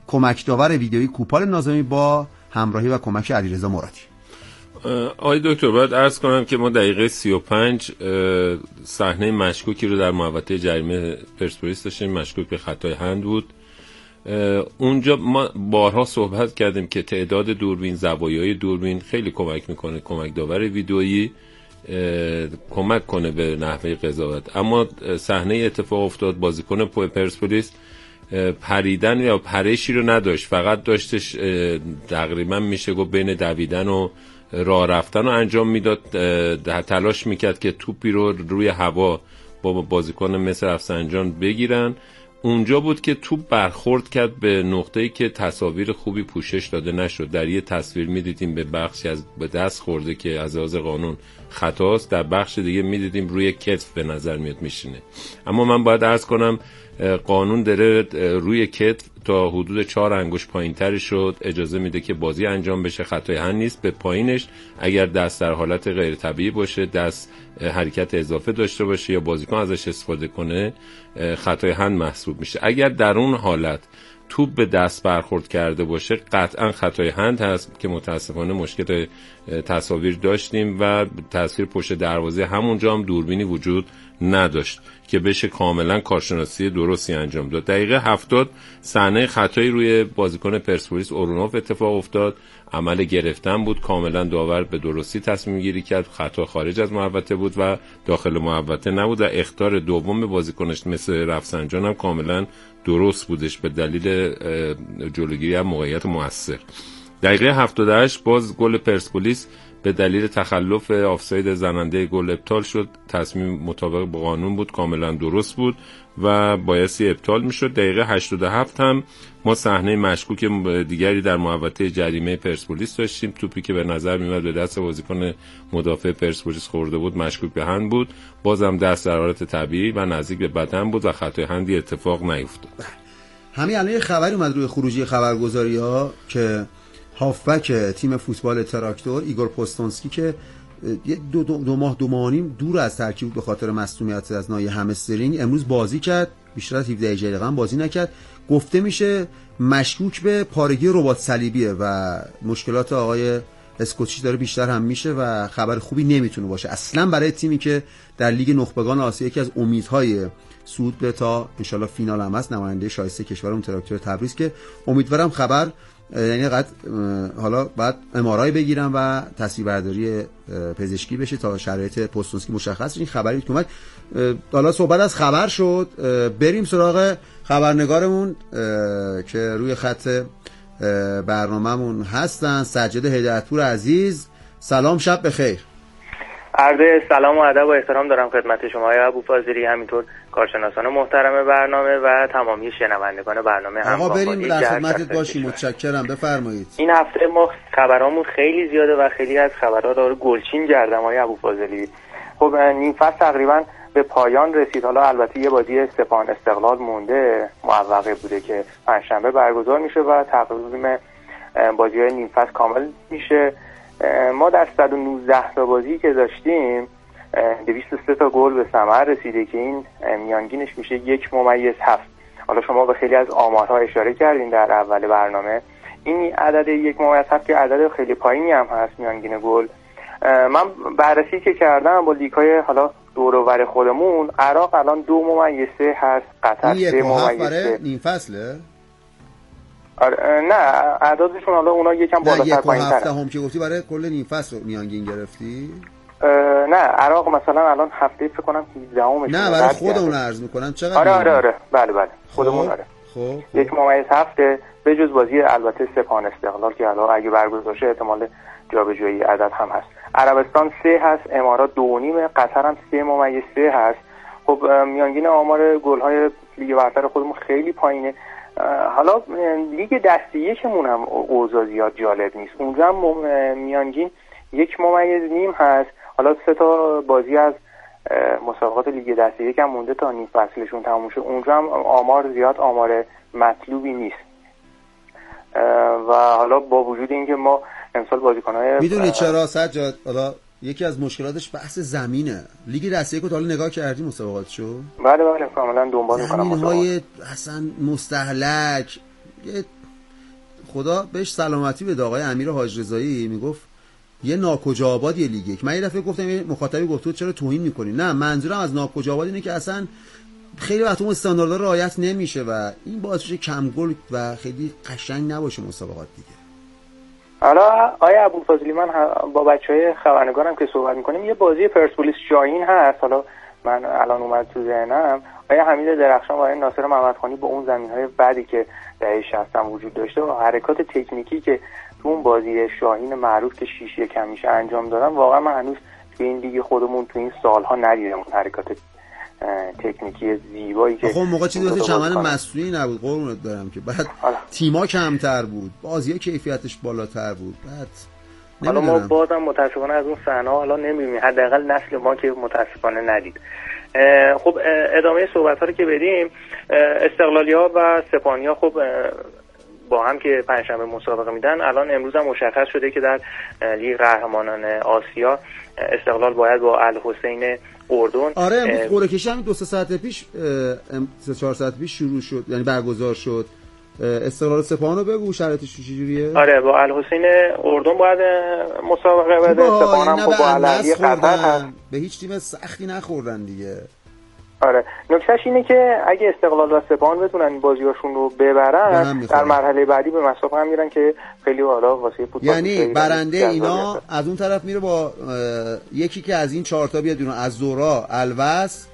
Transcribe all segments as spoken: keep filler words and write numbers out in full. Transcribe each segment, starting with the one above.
کمک داور ویدیویی کوپال ناظمی با همراهی و کمک علیرضا مرادی. آقای دکتر باید عرض کنم که ما دقیقه سی و پنج صحنه مشکوکی رو در محوطه جریمه پرسپولیس داشتیم، مشکوک به خطای هند بود. اونجا ما بارها صحبت کردیم که تعداد دوربین، زوایای دوربین خیلی کمک میکنه کمک داور ویدئویی کمک کنه به نحوه قضاوت. اما صحنه اتفاق افتاد بازیکن پرسپولیس پریدن یا پرشی رو نداشت، فقط داشتش تقریبا میشه گفت بین دویدن و راه رفتن رو انجام میداد، تلاش میکرد که توپی رو روی هوا با بازیکن مثل رفسنجان بگیرن. اونجا بود که توپ برخورد کرد به نقطه‌ای که تصاویر خوبی پوشش داده نشد. در یه تصویر میدیدیم به بخشی از به دست خورده که از لحاظ قانون خطاست، در بخش دیگه میدیدیم روی کتف به نظر میاد میشینه. اما من باید عرض کنم قانون داره روی کتف تا حدود چهار انگشت پایین‌تر شد اجازه میده که بازی انجام بشه، خطای هند نیست. به پایینش اگر دست در حالت غیر طبیعی باشه، دست حرکت اضافه داشته باشه یا بازیکن ازش استفاده کنه، خطای هند محسوب میشه. اگر در اون حالت توپ به دست برخورد کرده باشه قطعا خطای هند هست که متاسفانه مشکل تصاویر داشتیم و تصویر پشت دروازه همونجا هم دوربینی وجود نداشت که بشه کاملا کارشناسی درستی انجام داد. دقیقه هفتاد صحنه خطایی روی بازیکن پرسپولیس اورونوف اتفاق افتاد، عمل گرفتن بود، کاملا داور به درستی تصمیم گیری کرد، خطا خارج از محوطه بود و داخل محوطه نبود و اخطار دوم بازیکنش مثل رفسنجان هم کاملا درست بودش به دلیل جلوگیری از موقعیت مؤثر. دقیقه هفتاد و هشت باز گل پرسپولیس به دلیل تخلف آفساید زننده گل ابطال شد. تصمیم مطابق با قانون بود، کاملا درست بود و بایستی ابطال میشد. دقیقه هشتاد و هفت هم ما صحنه مشکوک دیگری در محوطه جریمه پرسپولیس داشتیم. توپی که به نظر میاد به دست بازیکن مدافع پرسپولیس خورده بود مشکوک به هند بود، بازم دست در حالت طبیعی و نزدیک به بدن بود و خطای هندی اتفاق نیفتاد. همین الان یه خبری اومد روی خروجی خبرگزاری‌ها که هافبک تیم فوتبال تراکتور ایگور پوستونسکی که دو, دو, دو ماه دو ماه نیم دور از ترکیب به خاطر مصونیت از ناحیه همسترینگ امروز بازی کرد، بیشتر از هفده دقیقه هم بازی نکرد. گفته میشه مشکوک به پارگی رباط صلیبیه و مشکلات آقای اسکوچی داره بیشتر هم میشه و خبر خوبی نمیتونه باشه اصلا برای تیمی که در لیگ نخبگان آسیا یکی از امیدهای صعود به تا انشالله فینال هم هست، نماینده شایسته کشورمون تراکتور تبریز، که امیدوارم خبر یعنی قد حالا بعد ام‌آرآی بگیرم و تصویربرداری پزشکی بشه تا شرایط پوستونسکی مشخص. این خبری که اومد حالا صحبت از خبر شد، بریم سراغ خبرنگارمون که روی خط برنامه‌مون هستن. سجاده هدایتپور عزیز، سلام، شب بخیر. عرض سلام و ادب و احترام دارم خدمت شما های ابوفاضلی، همینطور کارشناسان محترم برنامه و تمامی شنوندگان برنامه. آقا بریم در خدمتت باشیم، متشکرم، بفرمایید. این هفته ما خبرامون خیلی زیاده و خیلی از خبرها داره گلچین گردم های ابوفاضلی. خب نیم فصل تقریبا به پایان رسید. حالا البته یه بازی سپاهان استقلال مونده، موفقه بوده که پنجشنبه برگزار میشه و تقریبا بازی‌های نیم فصل کامل میشه. ما در صد و نوزده تا بازی که داشتیم دویست و سه تا گل به ثمر رسیده که این میانگینش میشه یک ممیز هفت. حالا شما به خیلی از آمارها اشاره کردین در اول برنامه. این عدد یک ممیز هفت که عدد خیلی پایینی هم هست میانگین گل. من بررسی که کردم با لیگ‌های حالا دور و بر خودمون، عراق الان دو ممیز سه هست، قطر سه ممیز سه. نیم فصله؟ آره نه اعدادشون حالا اونا یکم بالاتر پایین‌تره. نه یک و هفته هم که گفتی برای کل نیم فصل میانگین گرفتی؟ نه عراق مثلا الان هفته فکر کنم هجده امش. نه برای خودمون عرض میکنم چقدر. آره آره آره بله بله خودمون. آره خب یک ممیز هفته به جز بازی البته سپاهان استقلال که الان اگه برگزار شه احتمال جابجایی عدد هم هست. عربستان سه هست، امارات دو و نیم، قطر هم سه ممیز سه هست. خب میانگین آمار گل‌های لیگ برتر خودمون خیلی پایینه. حالا لیگ دسته یکمون هم اوضاع زیاد جالب نیست. اونجا هم میانگین یک ممیز نیم هست. حالا سه تا بازی از مسابقات لیگ دسته یک هم مونده تا نیم فصلشون تموم شه. اونجا هم آمار زیاد آمار مطلوبی نیست و حالا با وجود اینکه ما امسال بازیکن‌های میدونی چرا سجاد؟ حالا یکی از مشکلاتش بحث زمینه. لیگ دسته یک رو تا حالا نگاه کردی مسابقاتشو؟ بله بله کاملا دنبال می‌کنم. زمین‌های اصلا مستهلک، یه خدا بهش سلامتی بده آقای امیر حاج رضایی میگفت یه ناکجا آباد یه لیگ یک. من یه دفعه گفتم یه مخاطبی گفت تو چرا توهین میکنی؟ نه، منظورم از ناکجا آباد اینه که اصلا خیلی وقت اون استانداردها رعایت نمیشه و این باعث میشه کم گل و خیلی قشنگ نباشه مسابقات دیگه. حالا آیا ابوالفضلی، من با بچهای خبرنگارم که صحبت میکنیم یه بازی پرسپولیس شاهین هست، حالا من الان اومد تو ذهنم، آیا حمید درخشان و آیا ناصر محمدخانی با اون زمینهای بعدی که دهه شصت هم وجود داشته و حرکات تکنیکی که تو اون بازی شاهین معروف که شیش یک همیشه انجام دادن، واقعا من هنوز تو این لیگ خودمون تو این سالها ندیدم اون حرکات تکنیکی زیبایی که خب موقع چیزی واسه چمن مصنوعی نبود، قربونت برم، که بعد تیما کمتر بود، بازی‌ها کیفیتش بالاتر بود. بعد حالا ما بازم متاسفانه از اون صحنه حالا نمی‌بینیم، حداقل نسل ما که متاسفانه ندید. خب ادامه صحبت‌ها رو که بدیم، استقلالی‌ها و سپاهانی‌ها خب با هم که پنجشنبه مسابقه میدن، الان امروز هم مشخص شده که در لیگ قهرمانان آسیا استقلال باید با الحسین اردن. آره امروز قرعه کشی همین دو سه ساعت پیش سه چهار ساعت پیش شروع شد، یعنی برگزار شد. استقلال سپاهان رو بگو شرایطش چجوریه؟ آره با الحسین اردن باید مسابقه بده، سپاهان هم خب با الاهلی قطر هست. به هیچ تیم سختی نخوردن دیگه. آره نکتهش اینه که اگه استقلال و سپاهان بتونن این بازیاشون رو ببرن در مرحله بعدی به مسابقه هم میرن که خیلی حالا واسه فوتبال، یعنی برنده اینا از اون طرف میره با یکی که از این چهار تا بیاد، از زورا، الوس،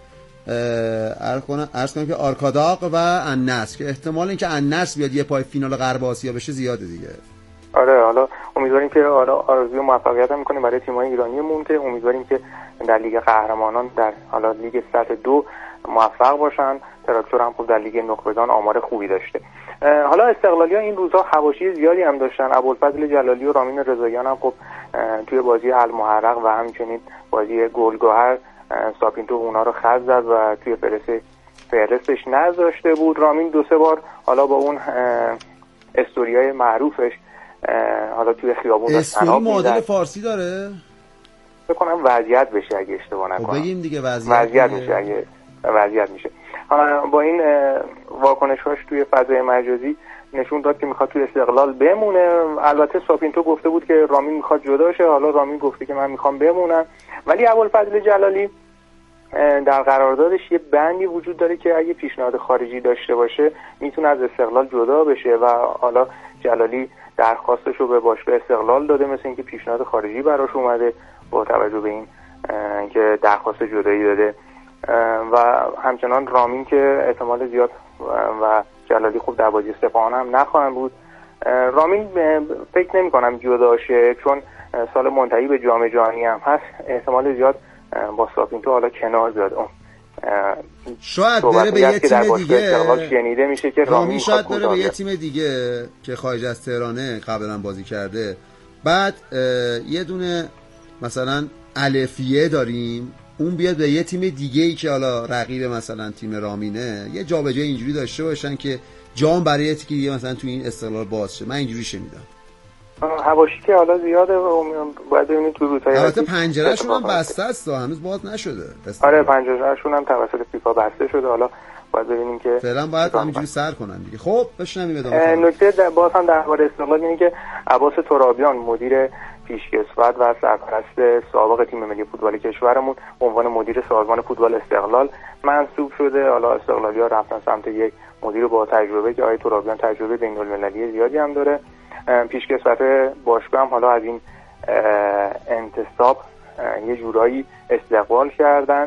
عرض کنم عرض کنم که آرکاداق و النصر، که احتمال اینکه النصر بیاد یه پای فینال غرب آسیا بشه زیاده دیگه. آره حالا امیدواریم که حالا آرزوی موفقیت هم می‌کنیم برای تیم‌های ایرانیمون که امیدواریم که در لیگ قهرمانان در حالا لیگ سطح دو موفق باشن. تراکتور هم خوب در لیگ نخبگان آمار خوبی داشته. حالا استقلالی‌ها این روزها حواشی زیادی هم داشتن. ابوالفضل جلالی و رامین رضاییان هم خب توی بازی المحرق و همچنین بازی گلگهر ساپینتو اونا رو خط زد و توی فهرست فهرستش نذاشته بود. رامین دو سه بار حالا با اون استوریای معروفش حالا توی خیابون استوری معادل فارسی داره؟ فکر کنم وضعیت بشه اگه اشتباه نکنم. بگیم دیگه وضعیت وضعیت میشه اگه وضعیت میشه. با این واکنش‌هاش توی فضای مجازی نشون داد که میخواد توی استقلال بمونه. البته ساپینتو گفته بود که رامین میخواد جدا شه، حالا رامین گفته که من میخوام بمونم. ولی ابوالفضل جلالی در قراردادش یه بندی وجود داره که اگه پیشنهاد خارجی داشته باشه میتونه از استقلال جدا بشه و حالا جلالی درخواستش رو به باشگاه استقلال داده، مثل اینکه پیشنهاد خارجی براش اومده با توجه به این که درخواست جدایی داده و همچنان رامین که احتمال زیاد و جلالی خوب در بازی سپاهان هم نخواهند بود. رامین فکر نمی کنم جدا شه چون سال منتهی به جام جهانی هم هست، احتمال زیاد با ساپینتو حالا کنار زد. اون شاید بره به یه تیم دیگه، شنیده میشه که رامین شاید بره به یه تیم دیگه که خارج از تهرانه قبلا بازی کرده. بعد یه دونه مثلا الفیه داریم، اون بیاد به یه تیم دیگه ای که حالا رقیب مثلا تیم رامینه، یه جابجایی اینجوری داشته باشن که جام برای یه تیمی مثلا تو این استقلال باز شه. من اینجوری شنیدم. حواشی که حالا زیاده باید ببینید تو روزهای البته پنجره‌شون هم بسته است، هنوز باز نشده. آره پنجره‌شون هم توسط فیفا بسته شده، حالا باید ببینیم که فعلا باید همینجوری سر کنن دیگه. خب بشنویم ادامه. نکته باز هم درباره استقلال اینه که عباس ترابیان مدیر پیشکسوت و سرپرست سابق تیم ملی فوتبال کشورمون به عنوان مدیر سازمان فوتبال استقلال منصوب شده. حالا استقلالی‌ها رفتن سمت یک مدیر با تجربه که آقای ترابیان تجربه بین‌المللی زیادی هم داره. پیشکسوت باشگاه هم حالا از این انتصاب یه جورایی استقبال کردن.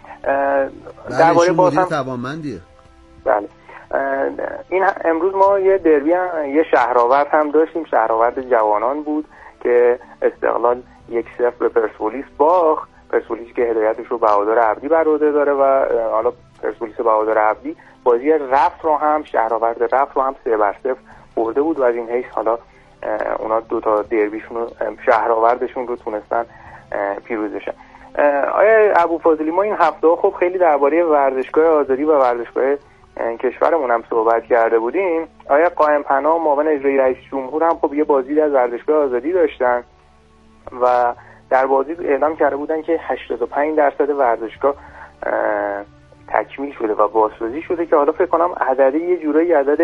درباره مدیر توانمندیه. بله. این امروز ما یه دربی هم، یه شهرآورد هم داشتیم، شهرآورد جوانان بود که استقلال یک صفر به پرسپولیس باخت. پرسپولیس که هدایتش رو بهادر عبدی بر عهده داره و حالا پرسپولیس بهادر عبدی بازی رفت رو هم شهرآورد رفت رو هم سه بر صفر برده بود و از این حیث حالا اونا دو تا دربیشون رو شهرآوردشون رو تونستن پیروز بشن. آیا ابوالفضلی ما این هفته ها خب خیلی درباره ورزشگاه آزادی و ورزشگاه کشورمون هم صحبت کرده بودیم. آیا قائم پناه معاون اجرایی رئیس جمهور هم خب یه بازی از ورزشگاه آزادی داشتن و در بازی اعلام کرده بودن که هشتاد و پنج درصد ورزشگاه تکمیل شده و بازسازی شده که حالا فکر کنم عددی یه جورایی عدد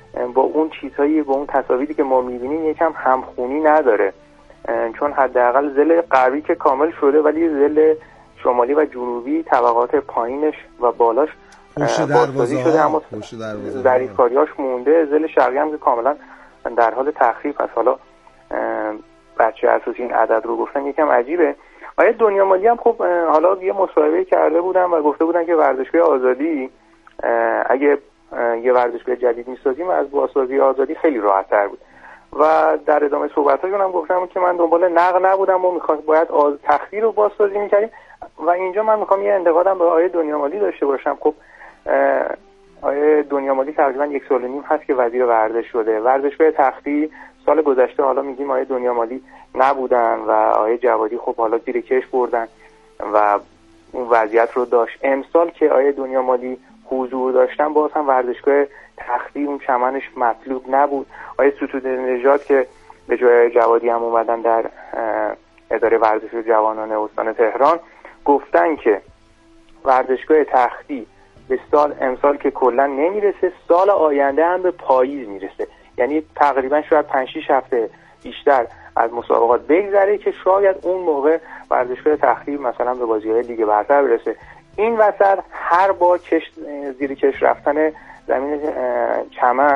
با اون چیزهایی با اون تصاویری که ما می‌بینیم یکم همخونی نداره، چون حداقل ضلع غربی که کامل شده ولی ضلع شمالی و جنوبی طبقات پایینش و بالاش بازسازی شده اما ظریف‌کاریاش مونده. ضلع شرقی هم که کاملا در حال تخریب است. حالا بچه اساسی این عدد رو گفتن یکم عجیبه. آیه دنیا مالی هم خب حالا یه مصاحبه کرده بودن و گفته بودن که ورزشگاه آزادی اگه یه ورزشگاه جدید می‌سازیم از بازسازی آزادی خیلی راحت‌تر بود و در ادامه صحبت‌هاشون هم گفتم که من دنبال نقد نبودم و می‌خواست باید آز تخدیر رو بازسازی می‌کردیم و اینجا من می‌خوام یه انتقادم به آیه دنیا مالی داشته باشم. خب آیه دنیا مالی تقریبا یک سال و نیم هست که وزیر ورزش شده. ورزشگاه تختی سال گذشته حالا میگیم آیه دنیا مالی نبودن و آیه جوادی خب حالا زیر کش بردن و اون وضعیت رو داشت. امسال که آیه دنیا مالی حضور داشتن باز هم ورزشگاه تختی اون چمنش مطلوب نبود. آیه ستوده نژاد که به جای جوادی هم اومدن در اداره ورزش جوانان استان تهران گفتن که ورزشگاه تختی به سال امسال که کلا نمیرسه، سال آینده هم به پاییز میرسه، یعنی تقریبا شاید پنج شش هفته بیشتر از مسابقات بگذره که شاید اون موقع ورزشگاه تختی مثلا به بازی‌های لیگ برتر برسه. این وسط هر بار کش زیر کش رفتن زمین چمن.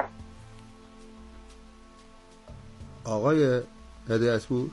آقای هدایتپور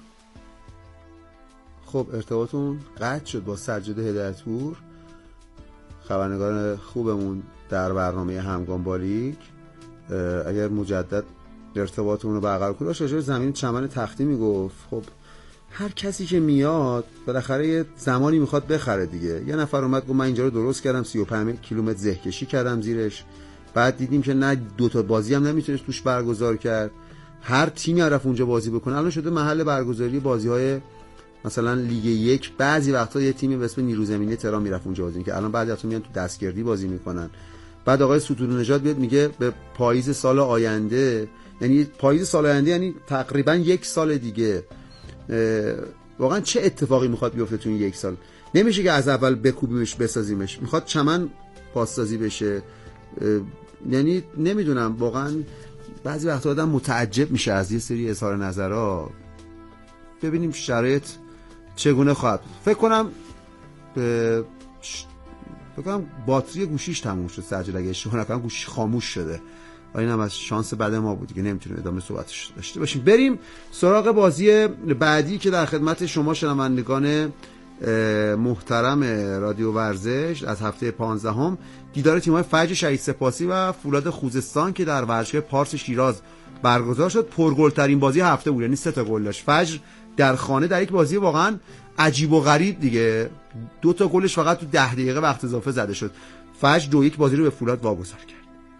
خب ارتباطون قطع شد با سجاد هدایتپور، خبرنگار خوبمون در برنامه همگام بالیک. اگر مجدد ارتباطمون رو برقرار کنیم، راجع به زمین چمن تختی میگفت. خب هر کسی که میاد بالاخره یه زمانی میخواد بخره دیگه. یه نفر اومد گفت من اینجا رو درست کردم، سی و پنج کیلومتر زهکشی کردم زیرش، بعد دیدیم که نه دو تا بازی هم نمیتونست توش برگزار کرد، هر تیمی رفت اونجا بازی بکنه. الان شده محل برگزاری بازی‌های مثلا لیگ یک. بعضی وقتا یه تیمی به اسم نیرو زمینی تهران میرفت اونجا بازی که الان بعضی وقتا میان تو دستگردی بازی میکنن. بعد آقای ستوده نژاد بیاد میگه به پاییز سال آینده، یعنی پاییز سال آینده یعنی تقریبا یک سال دیگه. واقعا چه اتفاقی میخواد بیفته تو این یک سال؟ نمیشه که از اول بکوبیمش بسازیمش، میخواد چمن پاسسازی بشه. یعنی نمیدونم، واقعا بعضی وقتا آدم متعجب میشه از یه سری اظهار نظرها. ببینیم شرایط چگونه خواهد. فکر کنم به فکر کنم باتری گوشیش تموم شد سجل، اگه اشتباه نکنم گوشی خاموش شده و اینم از شانس بعد ما بود که نمیتونیم ادامه صحبتش داشته باشیم. بریم سراغ بازی بعدی که در خدمت شما شنوندگان محترم رادیو ورزش از هفته پانزدهم دیدار تیم‌های فجر شهید سپاسی و فولاد خوزستان که در ورزشگاه پارس شیراز برگزار شد. پرگل‌ترین بازی هفته بود، یعنی سه تا گل داشت فجر در خانه در یک بازی واقعا عجیب و غریب دیگه. دو تا گلش فقط تو ده دقیقه وقت اضافه زده شد. فجر دو یک بازی رو به فولاد واگذار کرد.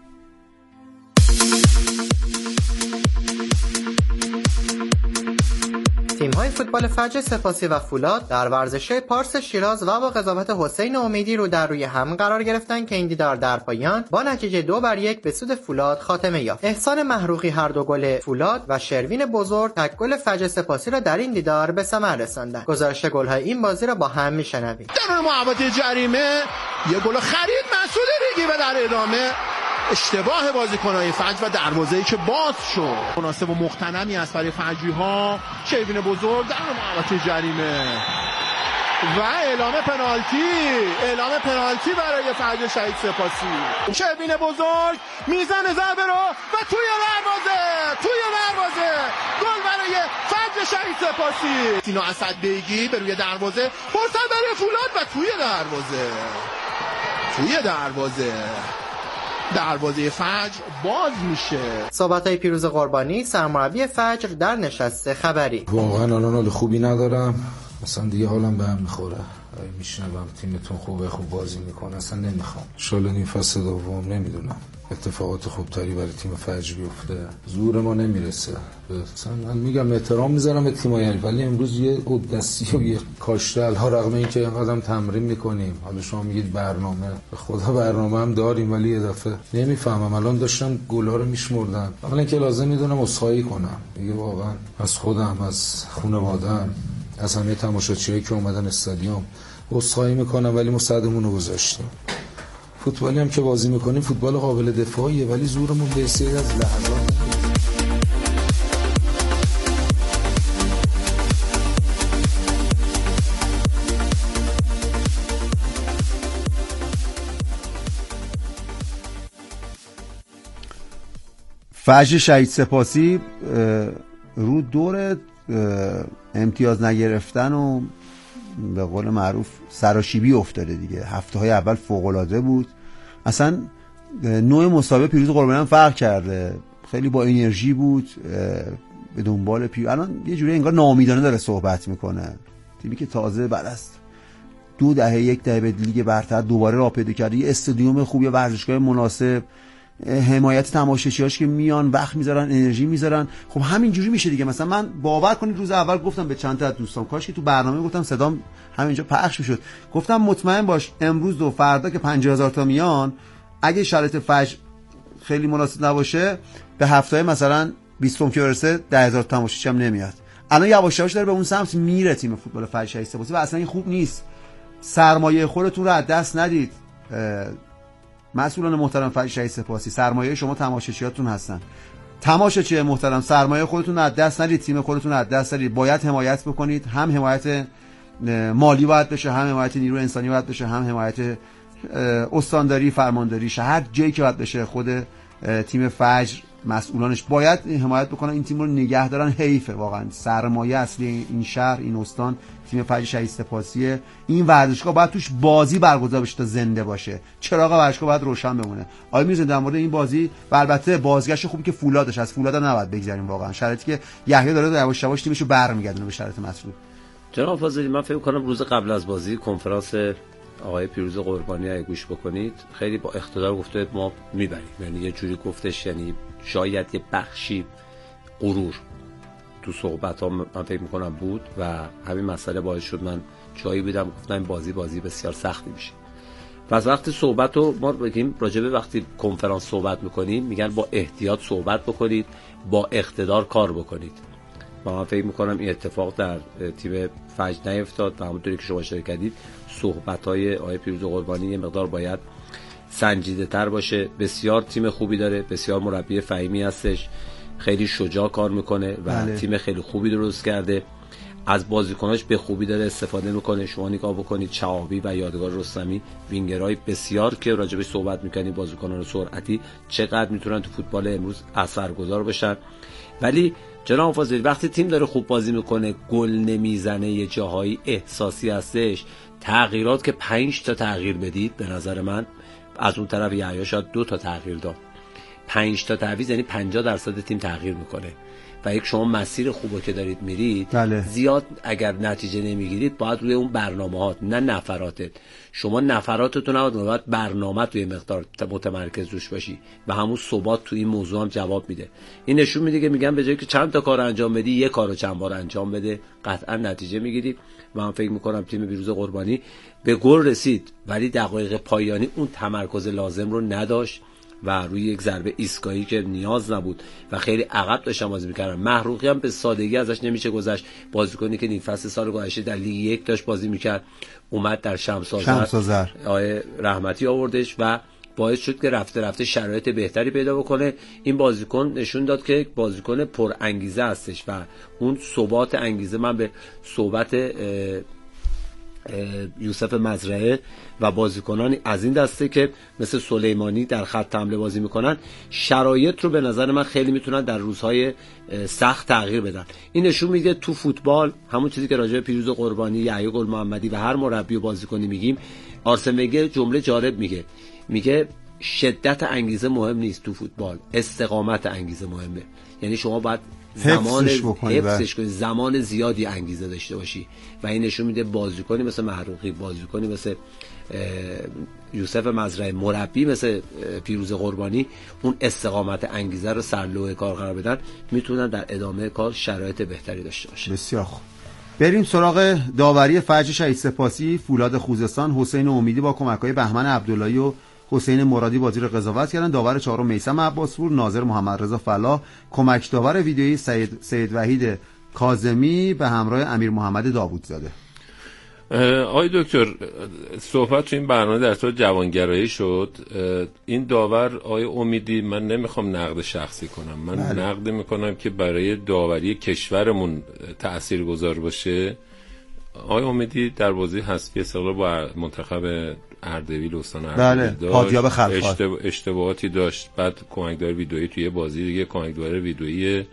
تیم‌های فوتبال فجر سپاسی و فولاد در ورزشگاه پارس شیراز و با قضاوت حسین امیدی رو در روی هم قرار گرفتن که این دیدار در پایان با نتیجه دو بر یک به سود فولاد خاتمه یافت. احسان محروقی هر دو گل فولاد و شروین بزرگ تک گل فجر سپاسی را در این دیدار به ثمر رساندند. گزارش گل‌های این بازی را با هم می‌شنویم. در محوطه جریمه یه گل خرید مسعود ریگی و در ادامه اشتباه بازیکن‌های فجر و دروازه‌ای که باز شد. مناسب و مقتنمی از برای فجری‌ها. شروین بزرگ در محوطه جریمه و اعلام پنالتی اعلام پنالتی برای فجر شهید سپاسی. شروین بزرگ میزنه ضربه رو و توی دروازه توی دروازه گل برای فجر شهید سپاسی. سینا اسدبیگی به روی دروازه فرصت برای فولاد و توی دروازه توی دروازه دروازه فجر باز میشه. صحبت‌های پیروز قربانی سرمربی فجر در نشست خبری. واقعا الان حال خوبی ندارم، اصلا دیگه حالم به هم میخوره. میشنوم تیمتون خوبه، خوب بازی میکنه، اصلا نمیخوام. انشالله این فصل دوم نمیدونم اتفاقات خوبتری برای تیم فجر بیفته. زور ما نمیرسه. مثلا من میگم احترام میذارم به تیم‌ها، ولی امروز یه اودستی و یه کاشتل ها رغم اینکه اینقدر تمرین میکنیم، حالا شما میگید برنامه، به خدا برنامه هم داریم، ولی یه دفعه نمیفهمم. الان داشتم گلا رو میشمردم، اولا که لازم میدونم عذرخواهی کنم دیگه، واقعا از خودم، از خانواده‌ام، از همه تماشاچیایی که اومدن استادیوم عذرخواهی میکنم، ولی ما صدمون رو گذاشتیم. فوتبالی هم که بازی میکنیم فوتبال قابل دفاعیه، ولی زورمون به سری از لحظات فجر شهید سپاسی رو دور امتیاز نگرفتن و به قول معروف سراشیبی افتاده دیگه. هفته های اول فوق‌العاده بود، اصلا نوع مسابقه پیروز قربانی هم فرق کرده، خیلی با انرژی بود، به دنبال پیروز. الان یه جوری انگار ناامیدانه داره صحبت میکنه، تیمی که تازه بعد از دو دهه یک دهه به لیگ برتر دوباره راه پیدا کرده، یه استادیوم خوب، یه ورزشگاه مناسب، حمایت تماشاگرهاش که میان وقت میذارن انرژی میذارن. خب همینجوری میشه دیگه. مثلا من باور کنید روز اول گفتم به چند تا از دوستان، کاش که تو برنامه گفتم صدام همینجا پخش میشد، گفتم مطمئن باش امروز و فردا که پنجاه هزار تا میان، اگه شرایط فجر خیلی مناسب نباشه به هفته مثلا بیست که برسه ده هزار تماشاچی هم نمیاد. الان یواش یواش داره به اون سمت میره تیم فوتبال فجر شهید سپاسی و اصلا این خوب نیست. سرمایه خودتون رو از دست ندید مسئولان محترم فجر شهید سپاسی. سرمایه شما تماشاچیاتون هستن. تماشاچی محترم سرمایه خودتون رو از دست ندید، تیم خودتون رو از دست ندید. باید حمایت بکنید، هم حمایت مالی باید بشه، هم حمایت نیرو انسانی باید بشه، هم حمایت استانداری فرمانداری، هر جایی که باید بشه. خود تیم فجر مسئولانش باید حمایت بکنن، این تیم رو نگه دارن. حیفه واقعا، سرمایه اصلی این شهر این استان تیم فجر شهید سپاسیه. این ورزشگاه باید توش بازی برگزار بشه تا زنده باشه، چراغ ورزشگاه باید روشن بمونه. آقای میرزا در مورد این بازی و البته بازگشت خوبی که فولادش از فولاد نباید بگذاریم، واقعا شرایطی که یحیی داره یواش یواش تیمشو برمیگردونه به شرایط مطلوب. جناب فاضلی، من فکر کنم روز قبل از بازی کنفرانس آقای پیروز قربانی اگه گوش بکنید خیلی با اقتدار گفته ما میبریم، یعنی یه جوری گفتش، یعنی شاید یه بخشی غرور تو صحبت ها من فکر میکنم بود و همین مسئله باعث شد من جایی بودم گفتم این بازی بازی بسیار سختی میشه. پس وقتی صحبت رو ما بگیم راجبه وقتی کنفرانس صحبت میکنیم میگن با احتیاط صحبت بکنید، با اقتدار کار بکنید. و من فکر میکنم این اتفاق در تیم فجر نیفتاد و همونطوری که شما اشاره کردید صحبت‌های آقای پیروز قربانی یه مقدار باید سنجیده تر باشه. بسیار تیم خوبی داره، بسیار مربی فهیمی هستش، خیلی شجاع کار میکنه و بله. تیم خیلی خوبی درست کرده، از بازیکناش به خوبی داره استفاده میکنه. شما نگاه بکنید چعابی و یادگار رستمی، وینگرهای بسیار که راجبش صحبت میکنید، بازیکنان سرعتی چقدر میتونن تو فوتبال امروز اثرگذار بشن. ولی جناب فاضلی وقتی تیم داره خوب بازی میکنه، گل نمیزنه، یه جاهایی احساسی هستش، تغییرات که پنج تا تغییر بدید به نظر من از اون طرف یحیی شاید دو تا تغییر داد، پنج تا تعویض یعنی پنجاه درصد تیم تغییر میکنه و یک شما مسیر خوبو که دارید میرید بله. زیاد اگر نتیجه نمیگیرید باید روی اون برنامه‌هات نه نفراتت، شما نفراتتون نباید باید برنامه توی مقدار متمرکز روش باشی و همون ثبات تو این موضوع هم جواب میده. این نشون میده که میگن به جایی که چند تا کار انجام بدی یک کارو چند بار انجام بده قطعا نتیجه میگیری. و من فکر میکنم تیم پیروز قربانی به گل رسید ولی دقایق پایانی اون تمرکز لازم رو نداشت و روی یک ضربه ایستگاهی که نیاز نبود و خیلی عقب داشتن بازی میکردن. محروقی هم به سادگی ازش نمیشه گذشت، بازیکنی که نیم فصل سال گذشته در لیگ یک داشت بازی میکرد اومد در شمس آذر آیه رحمتی آوردش و باعث شد که رفته رفته شرایط بهتری پیدا بکنه. این بازیکن نشون داد که بازیکن پر انگیزه هستش و اون ثبات انگیزه، من به صحبت یوسف مزرعه و بازیکنان از این دسته که مثل سلیمانی در خط حمله بازی میکنن شرایط رو به نظر من خیلی میتونن در روزهای سخت تغییر بدن. این نشون میده تو فوتبال همون چیزی که راجع به پیروز قربانی، یحیی گل محمدی و هر مربی و بازیکنی میگیم. آرسن ونگر جمله جالب میگه، میگه شدت انگیزه مهم نیست تو فوتبال، استقامت انگیزه مهمه. یعنی شما باید زمان حفظش کنی، زمان زیادی انگیزه داشته باشی و این نشون میده بازیکنی مثل محروقی، بازیکنی مثل یوسف مزرعه، مربی مثل پیروز قربانی اون استقامت انگیزه رو سرلوح کار قرار بدن، میتونن در ادامه کار شرایط بهتری داشته باشن. بسیار خوب، بریم سراغ داوری فجر شهید سپاسی. فولاد خوزستان حسین امیدی با کمک‌های بهمن عبداللهی و حسین مرادی بازی رو قضاوت کردن. داور چهارم میثم عباسپور، ناظر محمد رضا فلاح، کمک داور ویدیویی سید سید وحید کاظمی به همراه امیر محمد داوودزاده. آقای دکتر، صحبت تو این برنامه در طور جوانگرایی شد. این داور آقای امیدی، من نمیخوام نقد شخصی کنم، من بله. نقد میکنم که برای داوری کشورمون تاثیرگذار باشه. آقای امیدی در بازی حذفی استقلال با منتخب اردبیل استان اردبیل بله. پادیاب خلفات اشتباه اشتباهاتی داشت. بعد کمکدار ویدئویی توی بازی دیگه کمکدار ویدئویی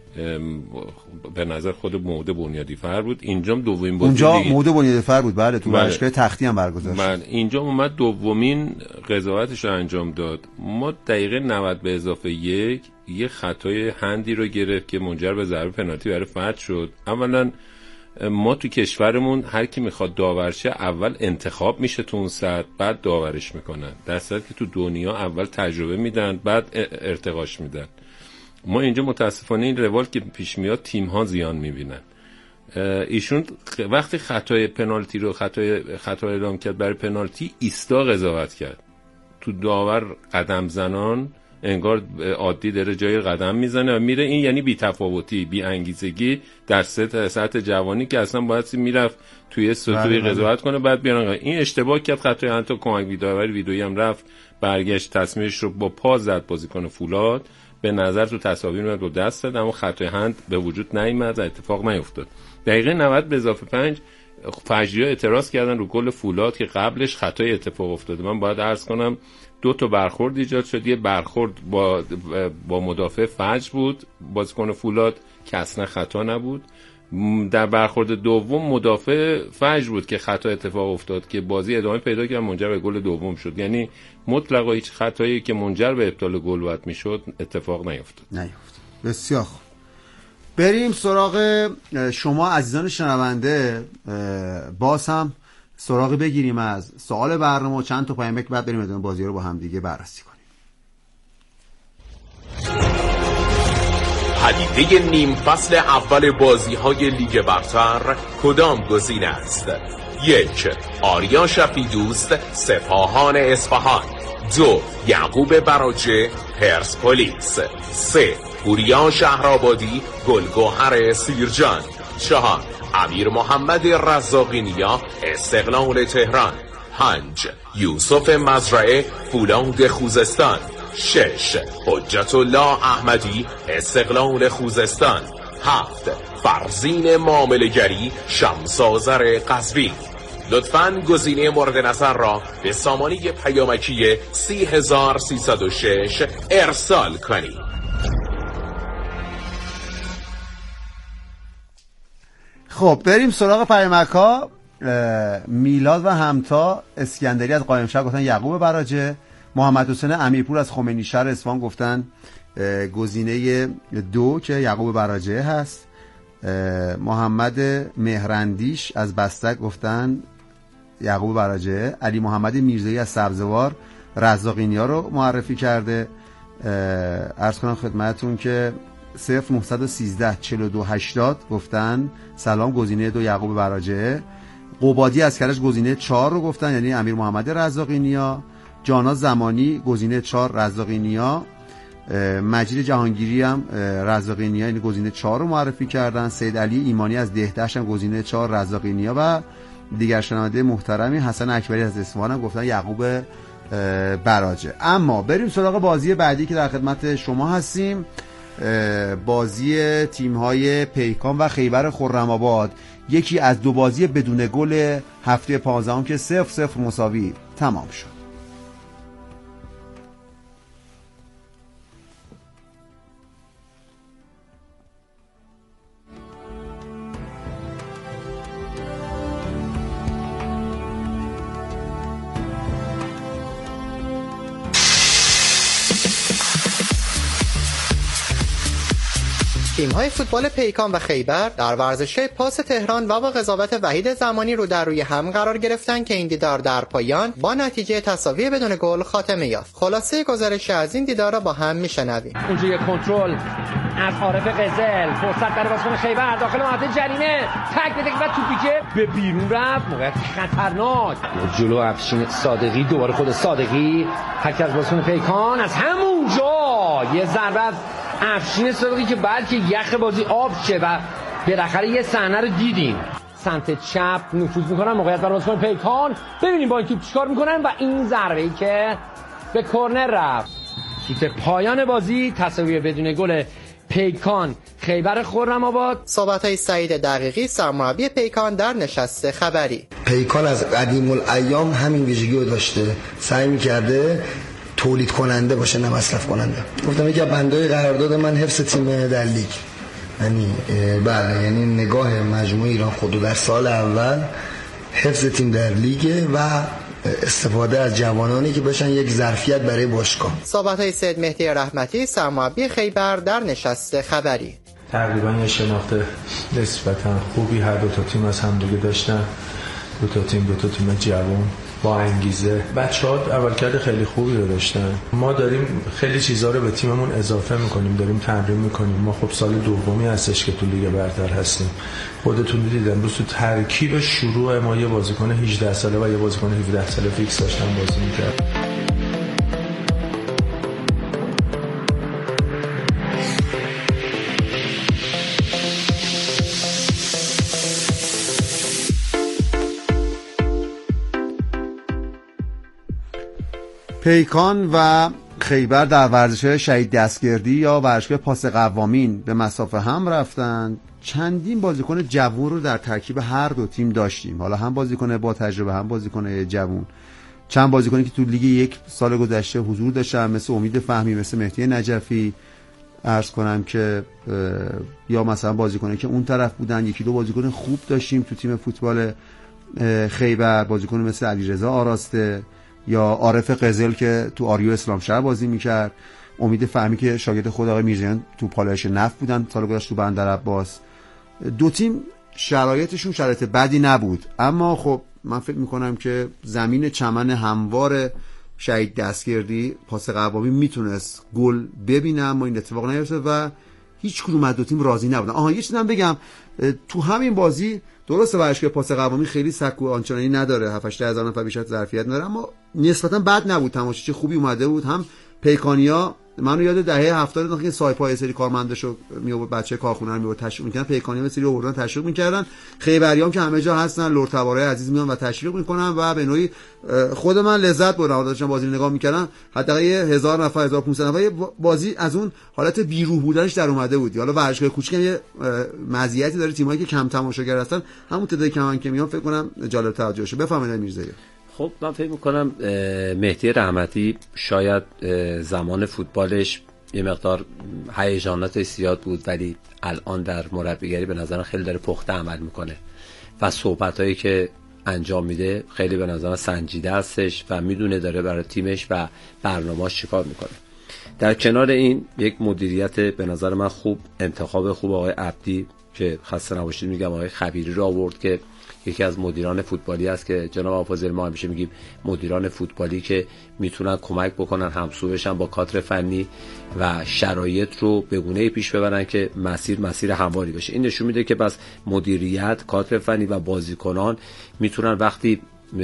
به نظر خود موده بنیادی فر بود. اینجا دومین بازی اونجا دیگه. موده بنیادی فر بود بله، تو ورزشگاه تختی هم برگزار شد. من اینجا اومد دومین قضاوتش رو انجام داد. ما دقیقه نود به اضافه یک یه خطای هندی رو گرفت که منجر به ضربه پنالتی برای فتح شد. اولا ما تو کشورمون هر کی میخواد داور شه اول انتخاب میشه تو اون سطح، بعد داورش میکنن، در صورتی که تو دنیا اول تجربه میدن بعد ارتقاش میدن. ما اینجا متاسفانه این روال که پیش میاد تیم ها زیان میبینن. ایشون وقتی خطای پنالتی رو خطای خطا اعلام کرد برای پنالتی، ایستا قضاوت کرد. تو داور قدم زنان انگار عادی داره جای قدم میزنه و میره. این یعنی بی تفاوتی، بی انگیزگی در سطح سطح جوانی که اصلا باید میرفت توی سطوحی قضاوت کنه بعد بیان. این اشتباه کرد، خطای حتی کمک ویدئویی ویدئویی هم رفت برگشت تصمیمش رو با پا زد بازیکن فولاد. به نظر تو تصاویر میاد دو دست داد اما خطای هند به وجود نیامد، اتفاق نیفتاد. دقیقه نود به اضافه پنج فجری‌ها اعتراض کردن رو گل فولاد که قبلش خطای اتفاق افتاده. من باید عرض کنم دو تا برخورد ایجاد شد. یه برخورد با با مدافع فجر بود بازیکن فولاد که اصلا خطا نبود. در برخورد دوم مدافع فجر بود که خطا اتفاق افتاد که بازی ادامه پیدا کرد، منجر به گل دوم شد. یعنی مطلقا هیچ خطایی که منجر به ابطال گل باید میشد اتفاق نیفتاد. نیفتاد. بسیار خوب. بریم سراغ شما عزیزان شنونده. باز هم سراغ بگیریم از سوال برنامه و چند تا پیامک، بعد بریم ادامه بازی رو با هم دیگه بررسی کنیم. پدیده نیم فصل اول بازی‌های لیگ برتر کدام گزینه است؟ یک، آریا شفیدوست سپاهان اصفهان. دو، یعقوب براجه پرسپولیس. سه، پوریا شهرآبادی گلگهر سیرجان. چهار، امیر محمد رزاقی نیا استقلال تهران. پنج، یوسف مزرعه فولاد خوزستان. شش، حجت الله احمدی استقلال خوزستان. هفت، فرزین معامله‌گری شمس‌آذر قزوین. لطفاً گزینه مورد نظر را به سامانه پیامکی سی هزار سیصد و شش ارسال کنید. خب بریم سراغ پیامک ها. میلاد و همتا اسکندری از قائمشهر گفتن یعقوب براجه. محمد حسین امیرپور از خمینی شهر اصفهان گفتن گزینه دو که یعقوب براجه هست. محمد مهرندیش از بستک گفتن یعقوب براجه. علی محمد میرزایی از سبزوار رزاقینیا رو معرفی کرده. عرض کنم خدمتتون که صفر نهصد و سیزده چهل و دو هشتاد گفتن سلام گزینه دو یعقوب براجه. قبادی از کرج گزینه چهار رو گفتن یعنی امیر محمد رزاقینیا. جانا زمانی گزینه چهار رزاقینیا. مجید جهانگیری هم رزاقینیا یعنی گزینه چهار رو معرفی کردن. سید علی ایمانی از دهدشت هم گزینه چهار رزاقینیا و دیگر شنونده محترمی حسن اکبری از اصفهان هم گفتن یعقوب براجه. اما بریم سراغ بازی بعدی که در خدمت شما هستیم. بازی تیم‌های پیکان و خیبر خرم‌آباد، یکی از دو بازی بدون گل هفته پانزدهم که صفر صفر مساوی تمام شد. تیم‌های فوتبال پیکان و خیبر در ورزشگاه پاس تهران و با قضاوت وحید زمانی رو در روی هم قرار گرفتن که این دیدار در پایان با نتیجه تساوی بدون گل خاتمه یافت. خلاصه گزارش از این دیدار را با هم میشنویم. اونجا یک کنترل از عارف قزل، فرصت برای بازیکن خیبر داخل محوطه جریمه، تک بده و توپیکه به بیرون رفت. موقعیت خطرناک جلو افشین صادقی، دوباره خود صادقی، حرکت از بازیکن پیکان از همونجا یه ضربه از افشین صادقی که بلکه یخ بازی آب شه و بالاخره یه صحنه رو دیدیم. سمت چپ نفوذ میکنن، موقعیت برای بازیکن پیکان. ببینیم با این توپ چیکار میکنن و این ضربه‌ای که به کرنر رفت. سوت پایان بازی تساوی بدون گل پیکان خیبر خرم‌آباد. صحبت‌های سعید دقیقی سرمربی پیکان در نشست خبری. پیکان از قدیم الایام همین ویژگی رو داشته، سعی می‌کرده تولید کننده باشه نه مصرف کننده. گفتم یکی از بندای قرارداد من حفظ تیم در لیگ، یعنی بله، یعنی نگاه مجموعه ایران خودرو در سال اول حفظ تیم در لیگ و استفاده از جوانانی که باشن یک ظرفیت برای باشگاه. صحبت‌های سید مهدی رحمتی سرمربی خیبر در نشست خبری. تقریبا یه شناخت نسبتا خوبی هر دو تا تیم از هم دیگه داشتن. دو تا تیم دو تا تیم جوان با انگیزه. بچه‌ها عملکرد خیلی خوبی رو داشتن. ما داریم خیلی چیزا رو به تیممون اضافه می‌کنیم، داریم تمرین می‌کنیم. ما خب سال دومی هستش که تو لیگ برتر هستیم. خودتون دیدید امروز تو ترکیب شروع ما یه بازیکن هجده ساله و یه بازیکن هفده ساله فیکس داشتن بازی می‌کرد. پیکان و خیبر در ورزش شهید دستگردی یا ورزشگاه پاس قوامین به مسافه هم رفتن. چندین بازیکن جوان رو در ترکیب هر دو تیم داشتیم، حالا هم بازیکن با تجربه هم بازیکن جوان. چند بازیکنی که تو لیگ یک سال گذشته حضور داشتن، مثل امید فهمی، مثل مهدی نجفی. عرض کنم که یا مثلا بازیکنی که اون طرف بودن، یکی دو بازیکن خوب داشتیم تو تیم فوتبال خیبر، بازیکن مثل علیرضا آراسته یا عارف قزل که تو آریو اسلام شهر بازی میکرد، امید فهمی که شاگرد خود آقای میرزایان تو پالایش نفت بودن سال گذشته تو بندر عباس. دو تیم شرایطشون شرایط بدی نبود، اما خب من فکر میکنم که زمین چمن هموار شهید دستگردی پاس قوامی میتونست گل ببینه، اما این اتفاق نیفتاد و هیچ کدوم از دو تیم راضی نبودن. آها یه چیزی هم بگم، تو همین بازی درسته ورزشگاه پاس قوامی خیلی سکو آنچنانی نداره، هفت هشت هزار نفر بیشتر ظرفیت نداره، اما نسبتا بد نبود، تماشاچی خوبی اومده بود. هم پیکانیا منو یاد دهه هفتاد که سایپای سری کارمنداشو میآورد، بچه کارخونه رو میآورد تشویق می‌کردن، پیکانیا به سری آوردن تشویق می‌کردن. خیبریام که همه جا هستن، لرد تبارای عزیز میان و تشویق میکنن و به نوعی خود من لذت بردم داشتم بازی نگاه میکردم. حداقل هزار نفر هزار و پانصد نفر بازی از اون حالت بیروح بودنش در اومده بود. حالا ورزشگاه کوچیک یه مزیتی داره، تیمایی که کم تماشاگر هستن همون تعدادی کمن که میان فکر کنم جالب توجه شه. بفهمید میرزایی. خب من فکر میکنم مهدی رحمتی شاید زمان فوتبالش یه مقدار هیجانات زیاد بود، ولی الان در مربیگری به نظر خیلی داره پخته عمل میکنه و صحبتایی که انجام میده خیلی به نظر سنجیده هستش و میدونه داره برای تیمش و برنامه‌اش چیکار میکنه. در کنار این یک مدیریت به نظر من خوب، انتخاب خوب آقای عبدی که خسته نباشید میگم آقای خبیری رو آورد که یکی از مدیران فوتبالی است که جناب آفاضل ما همیشه میگیم مدیران فوتبالی که میتونن کمک بکنن، همسو بشن با کادر فنی و شرایط رو به گونه‌ای پیش ببرن که مسیر مسیر همواری بشه. این نشون میده که بس مدیریت، کادر فنی و بازیکنان میتونن وقتی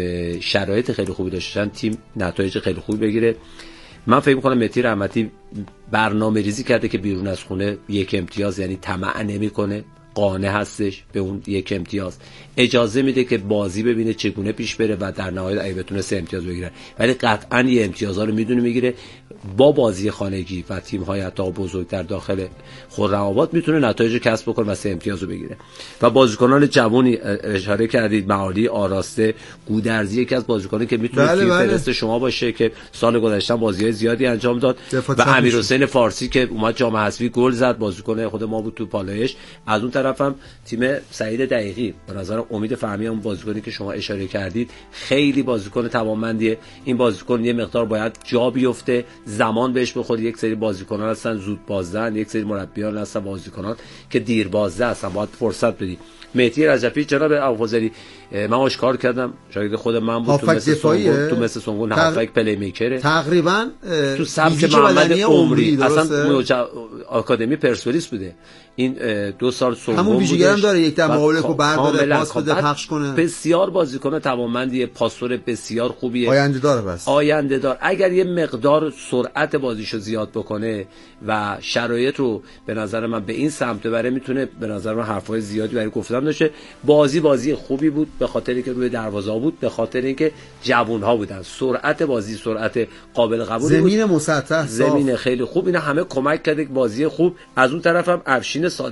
شرایط خیلی خوبی داشتن تیم نتایج خیلی خوبی بگیره. من فکر می‌کنم مهدی رحمتی برنامه‌ریزی کرده که بیرون از خونه یک امتیاز، یعنی طمع نمی‌کنه، قانع هستش به اون یک امتیاز، اجازه میده که بازی ببینه چگونه پیش بره و در نهایت اگه بتونه سه امتیاز بگیره، ولی قطعاً یه امتیازها رو میدونه میگیره. با بازی خانگی و تیم‌های حتی بزرگ در داخل خرم‌آباد میتونه نتایج کسب بکنه و سه امتیاز رو بگیره. و بازیکنان جوانی اشاره کردید، معالی آراسته، گودرزی یکی از بازیکنانی که میتونه بله تیم بله. فرست شما باشه که سال گذشته بازی‌های زیادی انجام داد و امیرحسین فارسی که اومد جام حذفی گل زد، بازیکن خود ما بود تو پالایش. از اون طرفم تیم سعید دقیقی، به نظر امید فهمی اون بازیکنی که شما اشاره کردید خیلی بازیکن توانمندیه. این بازیکن یه مقدار باید جا بیفته، زمان بهش بخوره. یک سری بازیکنان هستن زود بازدن، یک سری مربیان هستن بازیکنان که دیر بازده هستن، باید فرصت بدید. مهدی رجفی جناب ابوفضلی من آشکار کردم شاگرد خود من بود، تو مثل سونگون تو مثل سونگون هافک پلی میکره تقریبا تو سمت محمد عمری اصلا آکادمی پرسپولیس بوده. این دو سال سونگون همون ویژگی هم داره، یک تا مقابله کو برداره پاس بده پخش کنه. بسیار بازیکن توانمندیه، پاسور بسیار خوبیه، آینده داره. بس آینده دار. اگر یه مقدار سرعت بازیشو زیاد بکنه و شرایط رو به نظر من به این سمت بره، میتونه به نظر من حرفای زیادی برای گفتن داشته. بازی بازی خوبی بود به خاطر اینکه روی دروازه بود، به خاطر اینکه جوان‌ها بودن، سرعت بازی سرعت قابل قبولی بود، زمین مسطح، زمین خیلی خوب، اینا همه کمک کرد بازی خوب. از اون طرف هم افشین